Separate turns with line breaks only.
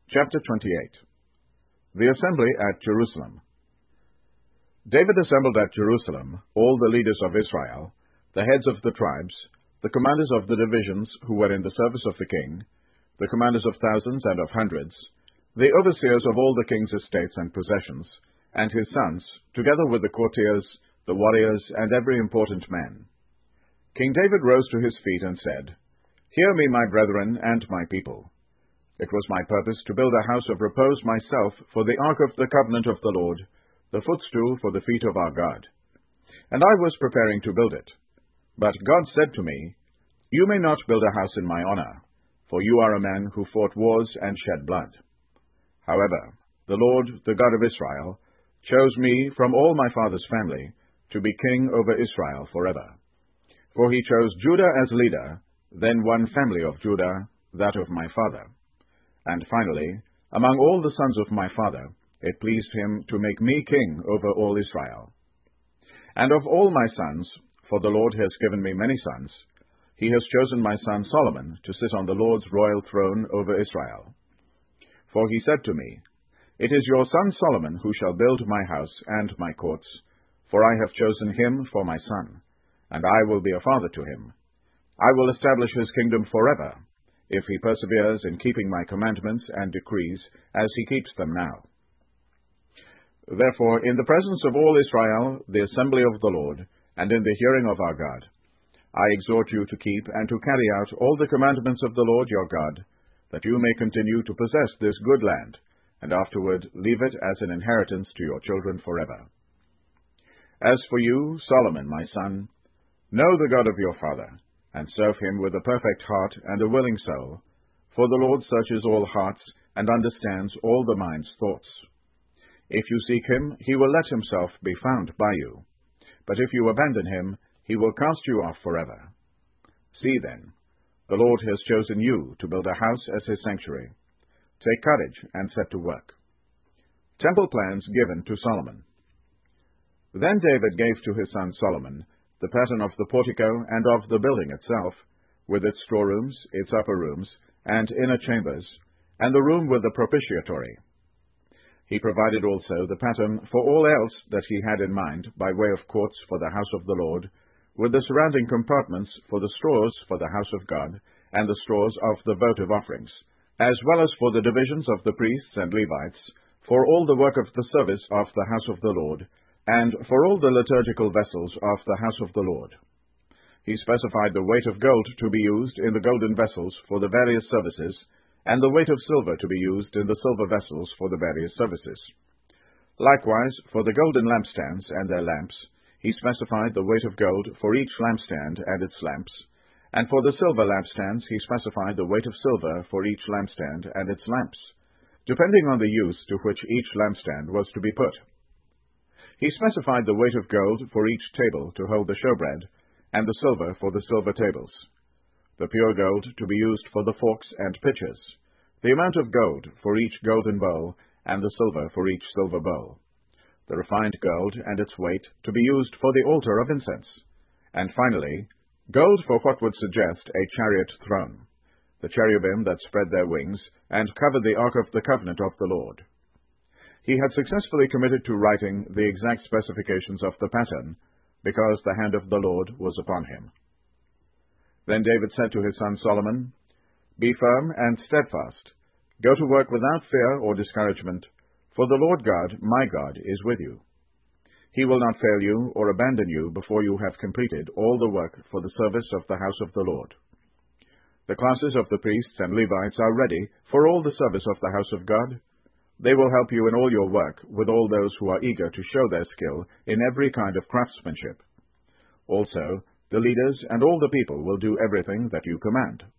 Chapter 28. The Assembly at Jerusalem. David assembled at Jerusalem all the leaders of Israel, the heads of the tribes, the commanders of the divisions who were in the service of the king, the commanders of thousands and of hundreds, the overseers of all the king's estates and possessions, and his sons, together with the courtiers, the warriors, and every important man. King David rose to his feet and said, "Hear me, my brethren and my people. It was my purpose to build a house of repose myself for the ark of the covenant of the Lord, the footstool for the feet of our God. And I was preparing to build it. But God said to me, You may not build a house in my honor, for you are a man who fought wars and shed blood. However, the Lord, the God of Israel, chose me from all my father's family to be king over Israel forever. For he chose Judah as leader, then one family of Judah, that of my father. And finally, among all the sons of my father, it pleased him to make me king over all Israel. And of all my sons, for the Lord has given me many sons, he has chosen my son Solomon to sit on the Lord's royal throne over Israel. For he said to me, It is your son Solomon who shall build my house and my courts, for I have chosen him for my son, and I will be a father to him. I will establish his kingdom forever, if he perseveres in keeping my commandments and decrees as he keeps them now. Therefore, in the presence of all Israel, the assembly of the Lord, and in the hearing of our God, I exhort you to keep and to carry out all the commandments of the Lord your God, that you may continue to possess this good land, and afterward leave it as an inheritance to your children forever. As for you, Solomon, my son, know the God of your father, and serve him with a perfect heart and a willing soul, for the Lord searches all hearts and understands all the mind's thoughts. If you seek him, he will let himself be found by you. But if you abandon him, he will cast you off forever. See then, the Lord has chosen you to build a house as his sanctuary. Take courage and set to work." Temple plans given to Solomon. Then David gave to his son Solomon the pattern of the portico and of the building itself, with its storerooms, its upper rooms, and inner chambers, and the room with the propitiatory. He provided also the pattern for all else that he had in mind by way of courts for the house of the Lord, with the surrounding compartments for the stores for the house of God, and the stores of the votive offerings, as well as for the divisions of the priests and Levites, for all the work of the service of the house of the Lord, and for all the liturgical vessels of the house of the Lord. He specified the weight of gold to be used in the golden vessels for the various services, and the weight of silver to be used in the silver vessels for the various services. Likewise, for the golden lampstands and their lamps, he specified the weight of gold for each lampstand and its lamps, and for the silver lampstands he specified the weight of silver for each lampstand and its lamps, depending on the use to which each lampstand was to be put. He specified the weight of gold for each table to hold the showbread, and the silver for the silver tables, the pure gold to be used for the forks and pitchers, the amount of gold for each golden bowl, and the silver for each silver bowl, the refined gold and its weight to be used for the altar of incense, and finally, gold for what would suggest a chariot throne, the cherubim that spread their wings and covered the ark of the covenant of the Lord. He had successfully committed to writing the exact specifications of the pattern, because the hand of the Lord was upon him. Then David said to his son Solomon, "Be firm and steadfast. Go to work without fear or discouragement, for the Lord God, my God, is with you. He will not fail you or abandon you before you have completed all the work for the service of the house of the Lord. The classes of the priests and Levites are ready for all the service of the house of God. They will help you in all your work with all those who are eager to show their skill in every kind of craftsmanship. Also, the leaders and all the people will do everything that you command."